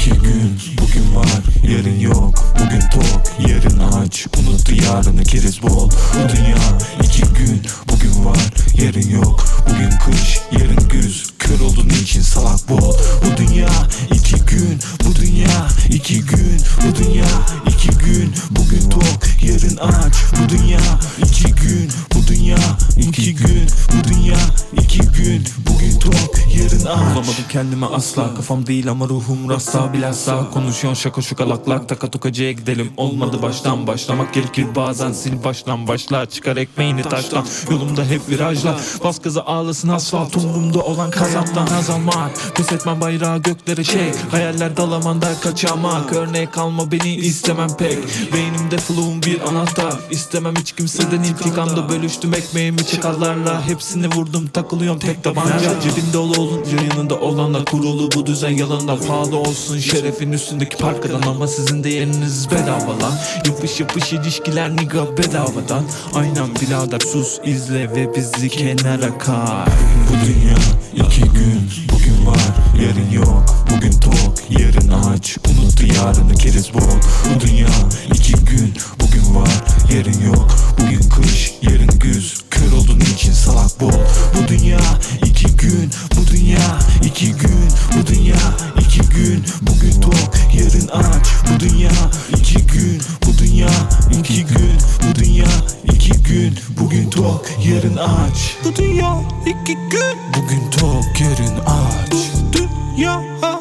İki gün, bugün var, yarın yok. Bugün tok, yarın aç. Unuttu yarını, keriz bol. Bu dünya iki gün, bugün var, yarın yok. Bugün kış, yarın güz. Kör oldun için salak bol. Bu dünya iki gün, bu dünya iki gün. Bu dünya iki gün, bugün tok, yarın aç. Bu dünya iki gün, bu dünya iki gün. Bu dünya iki gün, bugün tok, yarın aç. Bulamadım kendime asla, kafam değil ama ruhum rasta. Bilhassa konuşuyorsun şaka şukalak, taka tukacıya gidelim. Olmadı baştan başlamak gerekir bazen, sil baştan başla. Çıkar ekmeğini taştan, yolumda hep virajla. Bas gaza ağlasın asfalt, umurumda olan kazandan azalmak. Pes etmem bayrağı göklere çek, hayaller dalamanda kaçamak. Örnek kalma beni istemem pek, beynimde flow'um bir anahtar. İstemem hiç kimseden intikamda, bölüştüm ekmeğimi çıkarlarla. Hepsini vurdum, takılıyorum tek tabanca. Cebinde dolu olunca yanında olanlar kurulu, bu düzen yalandan. Pahalı olsun şerefin üstündeki parkadan, ama sizin de yeriniz bedava lan. Yapış yapış ilişkiler niga bedavadan. Aynen birader, sus izle ve bizi kenara kay. Bu dünya iki gün, bugün var, yarın yok. Bugün tok, yarın aç. Unuttu yarını, keriz bol. Bu dünya iki gün, bugün var, yarın yok. Bugün kış, yarın güz. Kör oldun için salak bol. Bu dünya iki gün, bu dünya iki gün. Bu dünya iki gün, bugün tok, yarın aç. Bu dünya iki gün, bu dünya iki gün. Bu dünya iki gün, bugün tok, yarın aç. Bu dünya iki gün, Bugün tok, yarın aç. dünya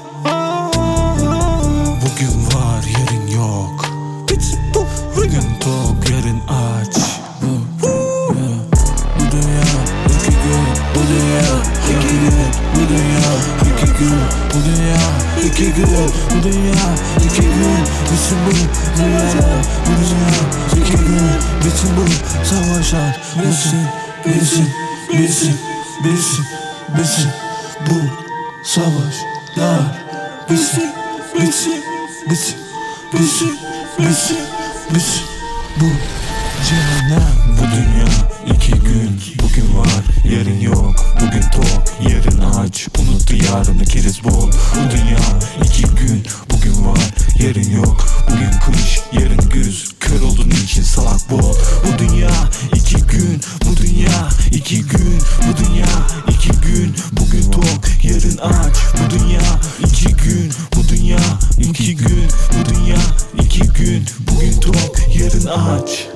Bugün var, yarın yok. Bugün tok, yarın aç. Bu dünya iki gün, bu dünya iki gün. Bu dünya iki gün, bu dünya iki gün. Bu dünya iki gün, bütün bu dünya. Bu dünya iki gün, bütün bu savaşlar. Bilsin, bilsin, bilsin, bilsin, bilsin. Bu savaşlar bitsin, bitsin, bitsin, bitsin, bitsin, bitsin. Bu cehennem. Bu dünya iki gün, bugün var, yarın yok. Bugün tok, yarın aç. Unuttu yarını, keriz bol. Bu dünya iki gün, bugün var, yarın yok. Bugün kış, yarın güz. Kör oldun için salak bol. Bu dünya iki gün, bu dünya iki gün. Bu dünya iki gün, bugün tok, yarın aç. Bu dünya iki gün, bu dünya iki gün. Bu dünya iki gün, bugün tok, yarın aç.